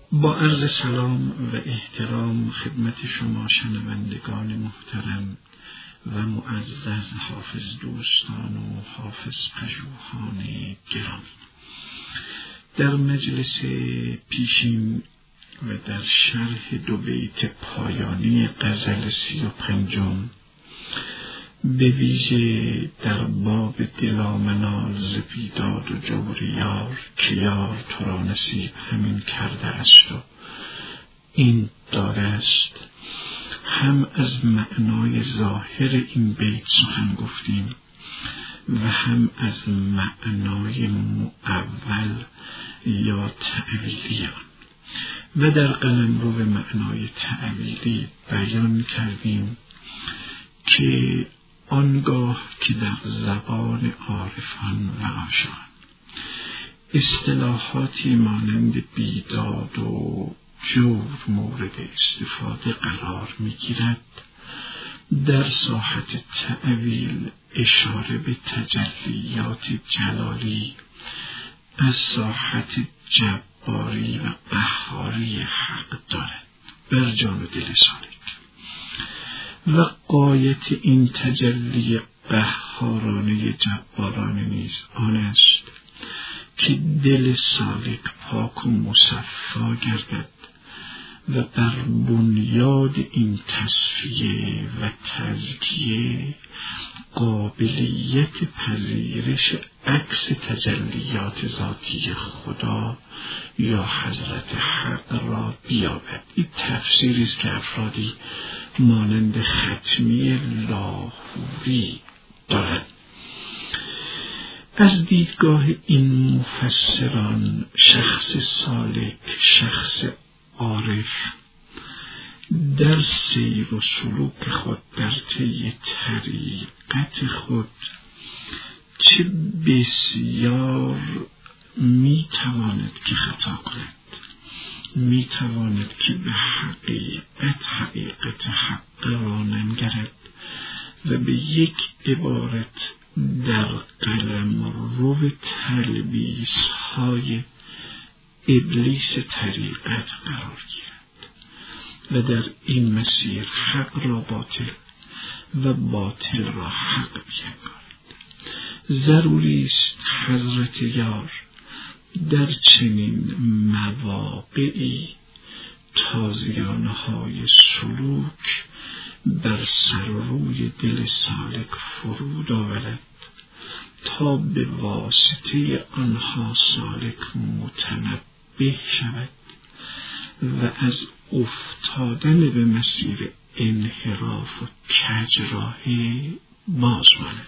با عرض سلام و احترام خدمت شما شنوندگان محترم و معزز حافظ دوستان و حافظ پژوهان گرامی، در مجلس پیشین و در شرح 2 بیت پایانی غزل 35 به ویژه در باب دلا منال ز بیداد و جور یار که یار تو را نصیب همین کرده است و این داده است، هم از معنای ظاهر این بیت سخن گفتیم و هم از معنای مؤول یا تأویلی آن و در قلمرو به معنای تأویلی بیان کردیم که آنگاه که در زبان عارفان و عاشقان اصطلاحاتی مانند بیداد و جور مورد استفاده قرار می‌گیرد، در ساحت تأویل اشاره به تجلیات جلالی از ساحت جباری و قهاری حق دارد بر جان و دل سالک، و غایت این تجلی قهارانه جبارانه نیز آن است که دل سالک پاک و مصفا گردد و بر بنیاد این تصفیه و تزکیه قابلیت پذیرش عکس تجلیات ذاتی خدا یا حضرت حق را بیابد. این تفسیری است که افرادی مانند ختمی لاهوری دارد. از دیدگاه این مفسران شخص سالک، شخص عارف در سیر و سلوک خود، در طی طریقت خود چه بسیار میتواند که خطا کند، میتواند که به حقیقت حق را ننگرد و به یک عبارت در قلمرو تلبیس های ابلیس طریقت قرار گیرد و در این مسیر حق را باطل و باطل را حق بیانگارد. ضروری است حضرت یار در چنین مواقعی تازیانه های سلوک بر سر روی دل سالک فرود آورد تا به واسطه آنها سالک متنبه شود و از افتادن به مسیر انحراف و کجراهی باز ماند.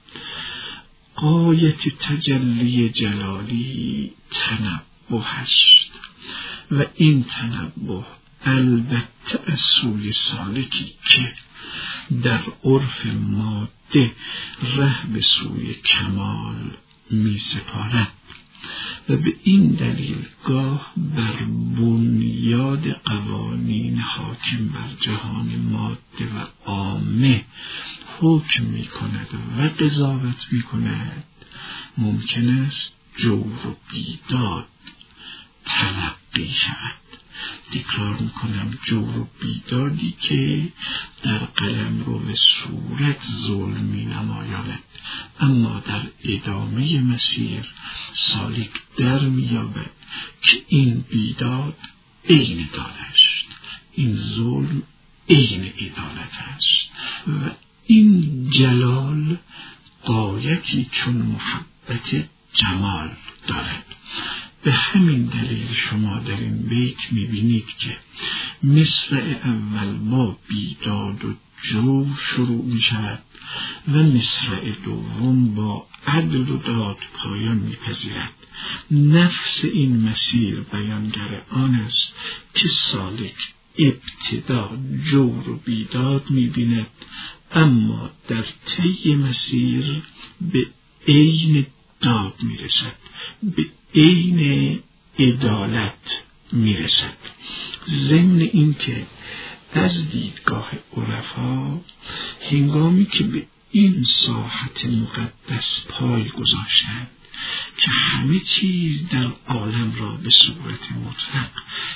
غایت تجلی جلالی تنبه است و این تنبه البته از سوی سالکی که در عرف ماده ره به سوی کمال می سپارد و به این دلیل گاه بر بنیاد قوانین حاکم بر جهان ماده و عامه حکم می کند و قضاوت می کند، ممکن است جور و بیداد تلقی شود. تکرار میکنم، جور و بیدادی که در قلمرو و صورت ظلم می نمایاند، اما در ادامه مسیر سالک در می‌یابد که این بیداد عین عدالت است، این ظلم عین عدالت است و این جلال غایتی چون محبت جمال دارد. به همین دلیل شما در این بیت می‌بینید که مصرع اول با بیداد و جور شروع می‌شود و مصرع دوم با عدل و داد پایان می‌پذیرد. نفس این مسیر بیانگر آن است که سالک ابتدا جور و بیداد می‌بیند، اما در طی مسیر به عین داد می‌رسد، به عین عدالت می‌رسد. ضمن این که از دیدگاه عرفا هنگامی که به این ساحت مقدس پای گذاشتند که همه چیز در عالم را به صورت مطلق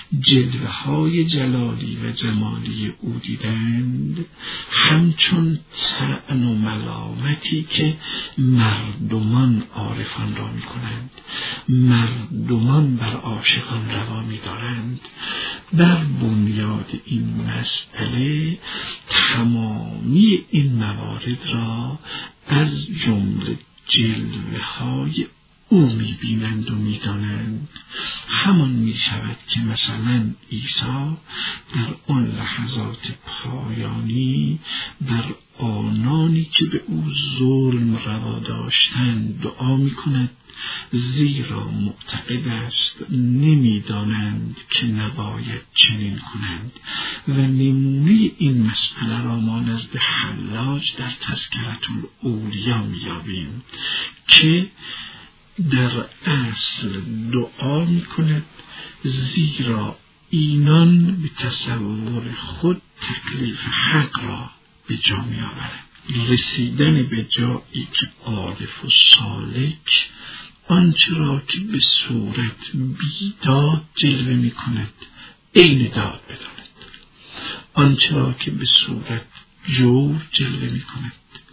جلوه های جلالی و جمالی او دیدند، همچون طعن و ملامتی که مردمان عارفان را می کنند، مردمان بر عاشقان روا می دارند. بر بنیاد این مسئله تمامی این موارد را از جمله جلوه های او می بینند و می دانند. همان می شود که مثلا عیسی در آن لحظات پایانی بر آنانی که به او ظلم روا داشتند دعا می کند، زیرا معتقد است نمی دانند که نباید چنین کنند. و نمونه این مسئله را ما نزد حلاج در تذکرة الاولیا می یابیم که در اصل دعا می کند، زیرا اینان به تصور خود تکلیف حق را به جا می آورند. رسیدن به جایی که عارف و سالک آنچه را که به صورت بیداد جلوه می کند عین داد بداند، آنچه را که به صورت جور جلوه می کند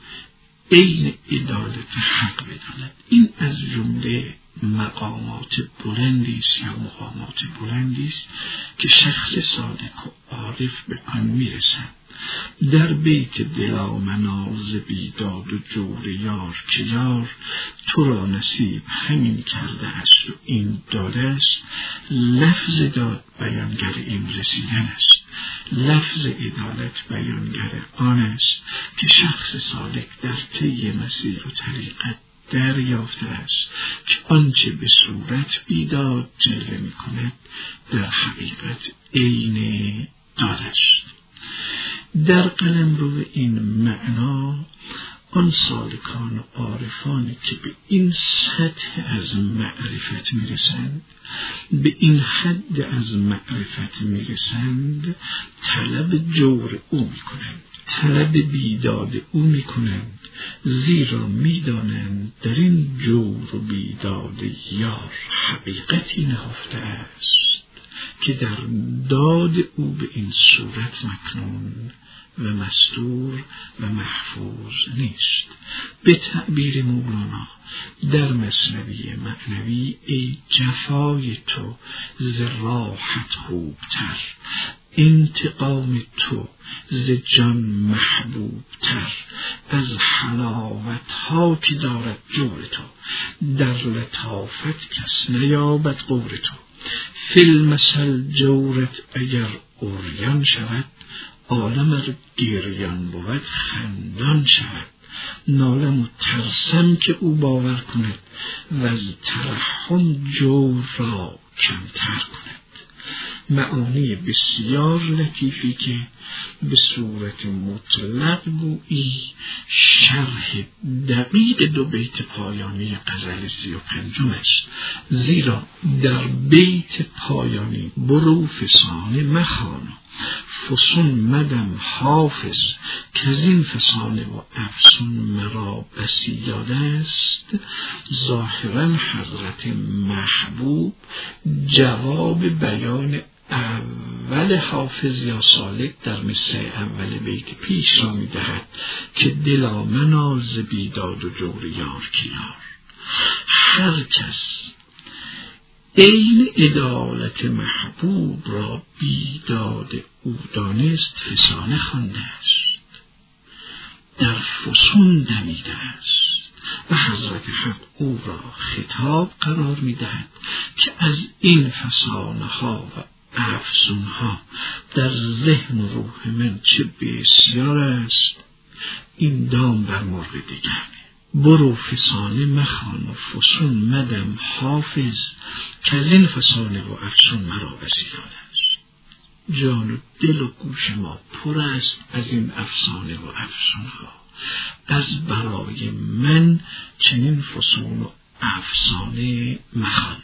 عین عدالت حق بداند. این از جمله مقامات بلندی است یا مقامات بلندی است که شخص صادق و عارف به آن میرسند. در بیت دلا مناز بیداد و جور یار که یار تو را نصیب همین کرده است و این داده است، لفظ داد بیانگر این رسیدن است، لفظ عدالت بیانگر آن است که شخص صادق در طی مسیر و طریقت دریافته است که آنچه به صورت بیداد جلوه می کند در حقیقت عین داد است. در قلمرو این معنا آن سالکان و عارفانی که به این سطح از معرفت میرسند، به این حد از معرفت میرسند، طلب جور او میکنند، طلب بیداد او میکنند، زیرا میدانند در این جور و بیداد یار حقیقتی نهفته است که در داد او به این صورت مکنون و مستور و محفوظ نیست. به تعبیر مولانا در مثنوی معنوی ای جفای تو ز راحت خوبتر، انتقام تو ز جان محبوبتر، از حلاوت ها که دارد جور تو، در لطافت کس نیابد غور تو. فی المثل جورت اگر عریان شود، عالم ار گریان بود خندان شود. نالم و ترسم که او باور کند و از ترحم جور را کمتر کند. معانی بسیار لطیفی که به صورت مطلق گویی شرح دقیق دو بیت پایانی غزل 35 است. زیرا در بیت پایانی برو فسانه مخوان، فسون مدم حافظ که از این فسانه و افسون مرا بسی یاد است، ظاهرا حضرت محبوب جواب بیان اول حافظ یا سالک در مصرع اول بیت پیش را می دهد که دلا مناز بیداد و جور یار که یار. هر کس عین عدالت محبوب را بیداد او دانست فسانه خوانده است، در فسون دمیده است و حضرت حق او را خطاب قرار می دهد که از این فسانه ها و افسون ها در ذهن و روح من چه بسیار است. این دام بر مرغ دیگرنه. برو فسانه مخوان و فسون مدم حافظ که از این فسانه و افسون مرا بسی یاد است. جان و دل و گوش ما پر است از این افسانه و افسون ها. از برای من چنین فسون و افسانه مخوان.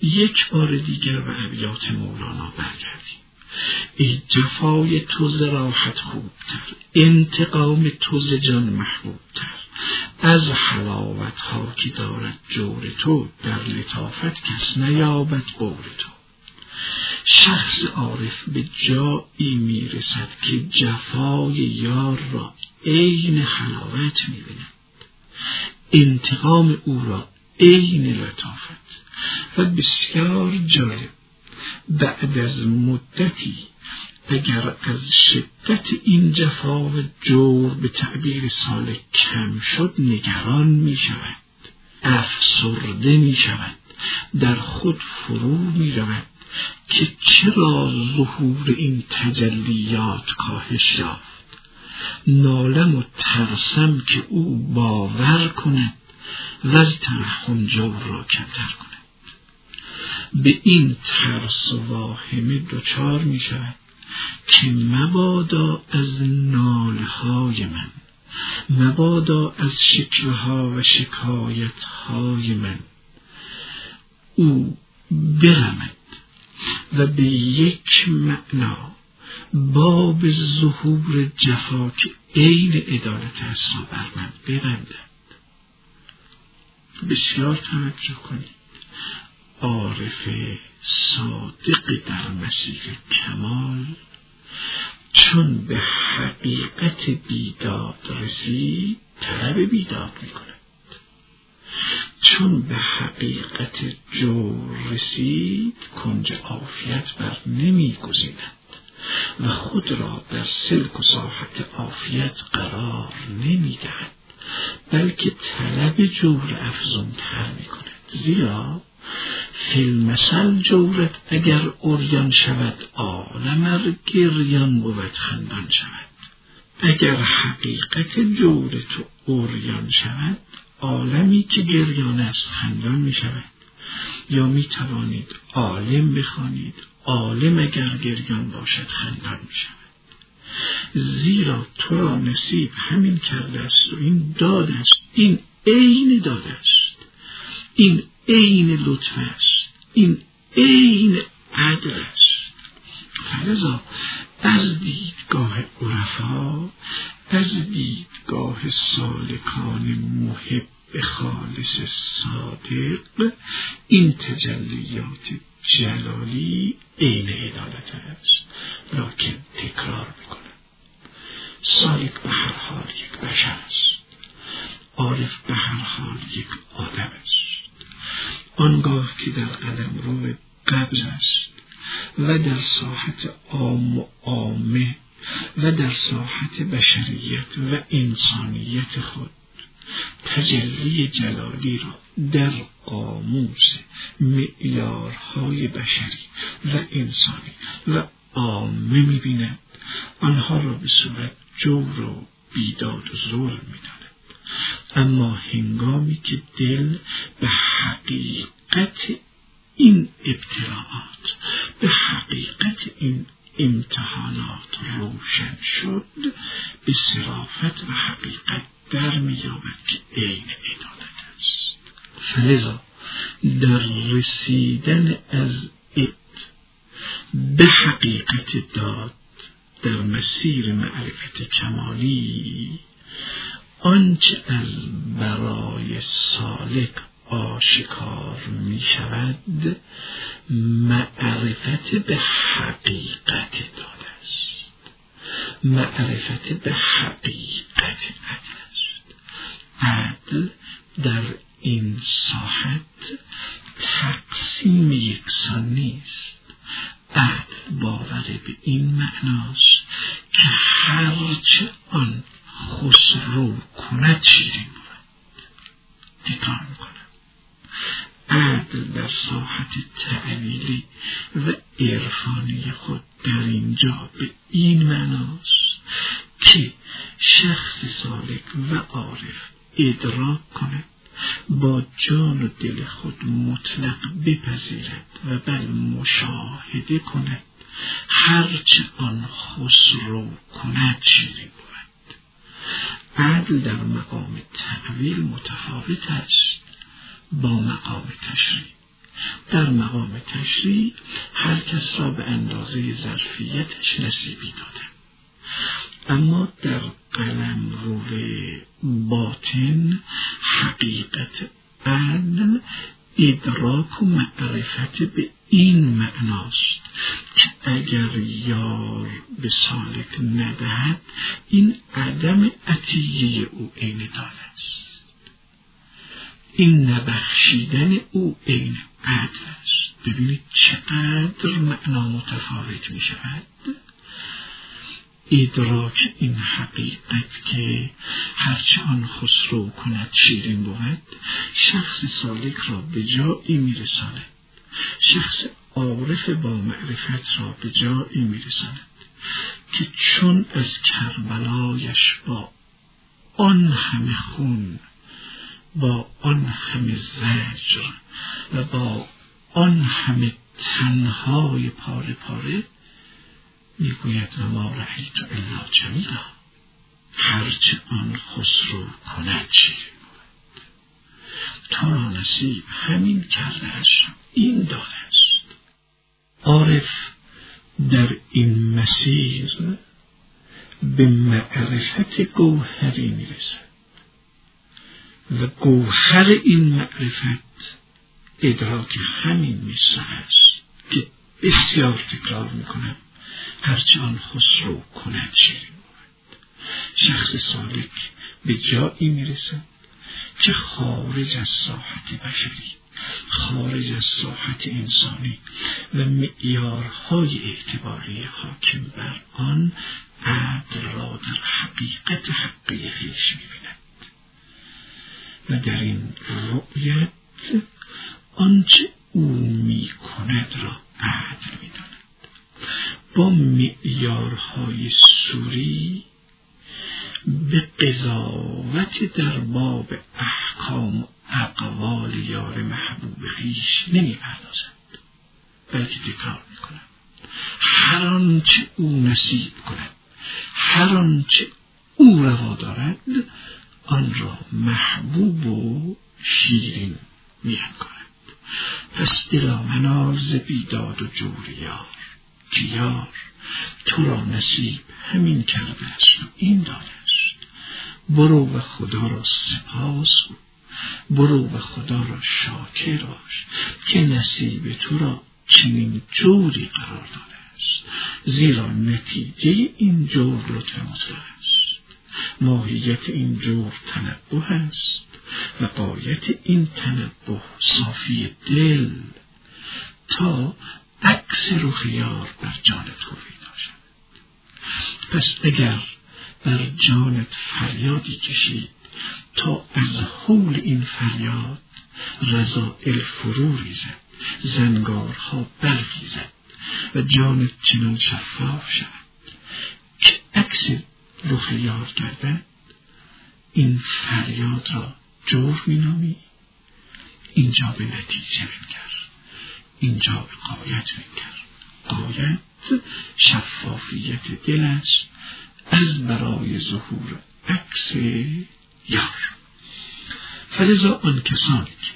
یک بار دیگر به ابیات مولانا برگردیم. ای جفای تو ز راحت خوبتر، انتقام تو ز جان محبوبتر، از حلاوت ها که دارد جور تو، در لطافت کس نیابد بور تو. شخص عارف به جایی میرسد که جفای یار را عین حلاوت می‌بیند، انتقام او را عین لطافت. و بسیار جالب، بعد از مدتی اگر از شدت این جفا و جور به تعبیر سالک کم شد، نگران می شود، افسرده می شود، در خود فرو می رود که چرا ظهور این تجلیات کاهش یافت. نالم و ترسم که او باور کند و از ترحم جور را کمتر کند. به این ترس و واهمه دچار می شود که مبادا از ناله های من، مبادا از شکوه ها و شکایت های من او برمد و به یک معنا باب ظهور جفا که عین عدالت است را بر من ببندد. بسیار توجه کنید، عارف صادق در مسیر کمال چون به حقیقت بیداد رسید طلب بیداد می کند، چون به حقیقت جور رسید کنج عافیت بر نمی گزیند و خود را در سلک و ساحت عافیت قرار نمی دهد، بلکه طلب جور افزون تر می کند. زیرا فی المثل جورت اگر عریان شود، عالم ار گریان بود خندان شود. اگر حقیقت جور تو عریان شود، عالمی که گریان است خندان می شود. یا می توانید عالم بخوانید، عالم اگر گریان باشد خندان می شود. زیرا تو را نصیب همین کرده است و این داد است، این عین داد است، این عین لطف است، این عین عدل است. فلذا از دیدگاه عرفا، از دیدگاه سالکان محب خالص صادق، این تجلیات جلالی عین عدالت است. لکن تکرار میکنم، سالک به هر حال یک بشر است، عارف به هر حال یک آدم است. آنگاه که در قلمرو قبض است و در ساحت عام و عامه و در ساحت بشریت و انسانیت خود تجلی جلالی را در قاموس معیارهای بشری و انسانی و عامه می‌بیند، آنها را به صورت جور و بیداد و ظلم می‌داند. اما هنگامی که دل به حقیقت این ابتلاعات، به حقیقت این امتحانات روشن شد، به صرافت و حقیقت در می‌یابد که عین عدالت است. فلذا در رسیدن از به حقیقت داد در مسیر معرفت کمالی، آنچه از برای سالک آشکار می شود معرفت به حقیقت داد است، معرفت به حقیقت عدل است. عدل در این ساحت تقسیم یکسان نیست. عدل باور به این معناست که هرچه آن خسرو کند شیرین بود. تکرار میکنم، عدل در ساحت تعلیلی و عرفانی خود در اینجا به این معناست که شخص سالک و عارف ادراک کند، با جان و دل خود مطلق بپذیرد و بل مشاهده کند هرچه آن خسرو کند شیرین بود. عدل در مقام تعویل متفاوت است با مقام تشریع. در مقام تشریع هر کس را به اندازه ظرفیتش نصیبی دادن، اما در قلمرو باطن حقیقت عدل ادراک و معرفت به این معناست که اگر یار به سالک ندهد این عدم عطیه او عین داد است، این نبخشیدن او عین عدل است. ببینید چقدر معنا متفاوت می شود. ادراک این حقیقت که هرچه آن خسرو کند شیرین بود شخص سالک را به جایی میرساند، شخص عارف با معرفت را به جایی میرساند که چون از کربلایش با آن همه خون، با آن همه زجر و با آن همه تنهای پاره پاره میگوید و ما رأیت الا جمیلا، هرچه آن خسرو کند شیرین بود. تو را نصیب همین کرده است، این داده است. عارف در این مسیر به معرفت گوهری میرسد و گوهر این معرفت ادراک همین میسر است که بسیار تکرار میکنم، هرچه آن خسرو کند شیرین بود. شخص سالک به جایی میرسد که خارج از ساحت بشری، خارج از ساحت انسانی و معیارهای اعتباری حاکم بر آن عدل را در حقیقت حقیقی خویش می‌بیند و در این رؤیت آنچه او می‌کند را عدل می‌داند. با معیارهای سوری به قضاوت در باب احکام و اقوال یار محبوب خویش نمی‌پردازد، بلکه تکرار می‌کند هر آنچه او نصیب کند، هر آنچه او روا دارد آن را محبوب و شیرین می‌کند. پس دلا منال ز بیداد و جور یار که یار تو را نصیب همین کرده است و این داده است. برو و خدا را سپاس گو، برو و خدا را شاکر باش که نصیب تو را چنین جوری قرار داده است، زیرا نتیجه این جور لطف مطلق است. ماهیت این جور تنبه است و غایت این تنبه صافی دل تا عکس رخ یار بر جان تو پیدا شد. پس اگر بر جانت فریادی کشید تا از حول این فریاد رذائل فرو ریزد، زنگارها برخیزد و جانت چنان شفاف شود که عکس رخ یار گردد، این فریاد را جور مینامی، اینجا به نتیجه بنگر، اینجا به غایت بنگر. غایت شفافیت دل است از برای ظهور عکس یار. فلذا آن کسانی که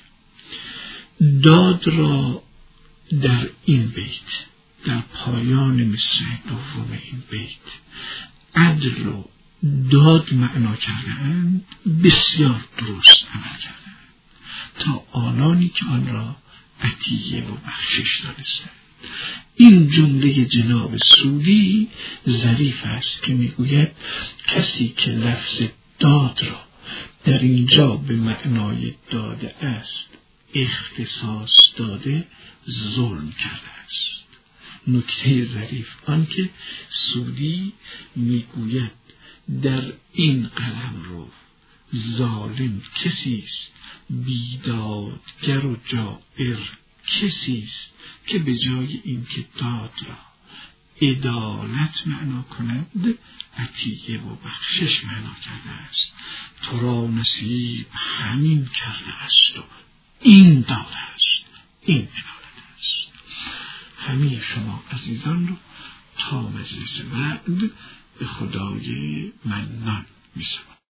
داد را در این بیت، در پایان مصرع دوم این بیت عدل و داد معنا کردند، بسیار درست عمل کردند تا آنانی که آن را عطیه و بخشش دانستند. این جمله جناب سودی ظریف است که میگوید کسی که لفظ داد را در اینجا به معنای داده است اختصاص داده، ظلم کرده است. نکته ظریف آن که سودی میگوید در این قلمرو ظالم کسی است، بیدادگر و جائر کسی است که به جای اینکه داد را عدالت معنا کند عطیه و بخشش معنا کرده است. تو را نصیب همین کرده است و این داده است، این عدالت است. همه شما عزیزان رو تا مجلس بعد به خدای منان می‌سپارم.